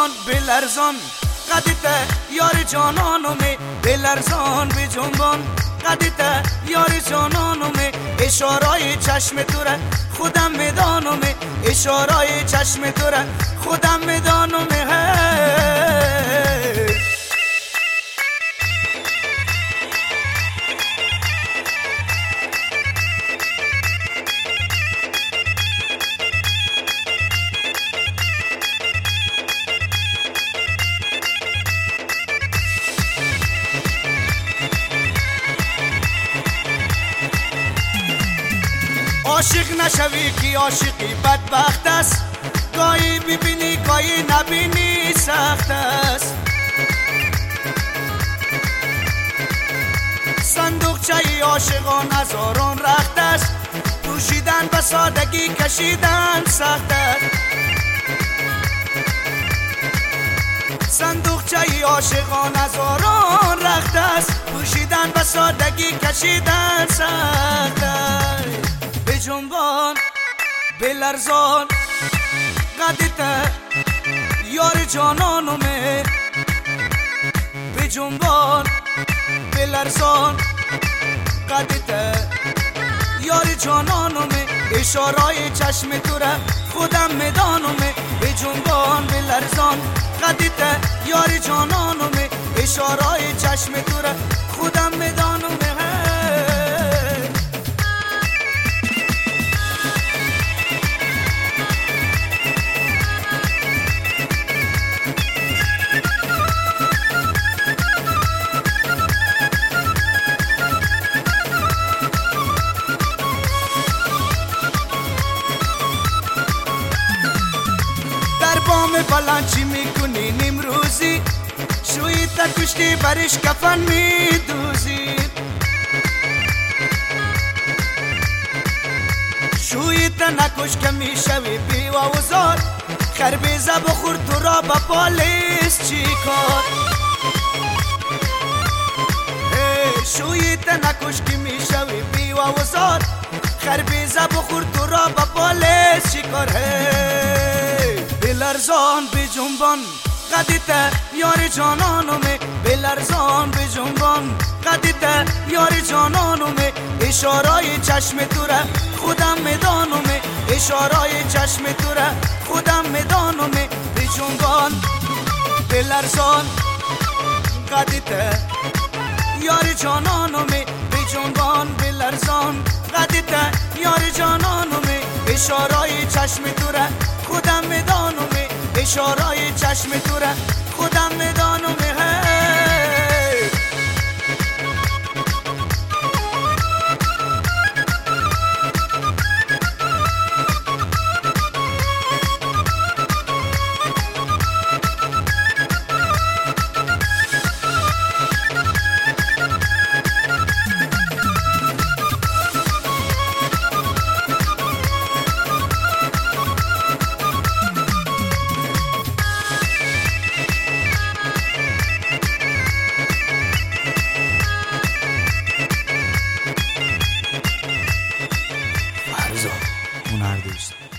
جنبان بلرزان قدیت یار جانانومه بلرزان به جنبان قدیت یار جانانومه اشارای چشم تو را خودم میدانومه اشارای چشم تو را خودم میدانومه عاشق نشوی که عاشقی بدبخت است گاهی ببینی گاهی نبینی سخت است صندوقچه عاشقان هزاران رخت است پوشیدن به سادگی کشیدن سخت است صندوقچه عاشقان هزاران رخت است پوشیدن به سادگی کشیدن سخت است جنبان بلرزان قدیت یار جانانومه به جنبان بلرزان قدیت یار جانانومه اشارای چشم تو را خودم میدانومه به جنبان بلرزان قدیت یار جانانومه اشارای چشم تو را خودم میدانومه بام بلند چی میکنی نمروزی شوی تا کشتی برش کفن میدوزی شوی تا نکش که میشوی بیوزار خربیزه بخور تو را با پالیس چی کار شوی تا نکش که میشوی بیوزار خربیزه بخور تو را با پالیس چی کار بلرزان به جنبان قدیت یار جانانومه بلرزان به جنبان قدیت یار جانانومه اشارای چشم تو را خودم میدانومه اشارای چشم تو را خودم میدانومه به جنبان بلرزان قدیت یار جانانومه به جنبان بلرزان قدیت یار جانانومه اشارای چشم تو را خودم میدانومه اشارای چشم تو را خودم میدانومه هنر دوست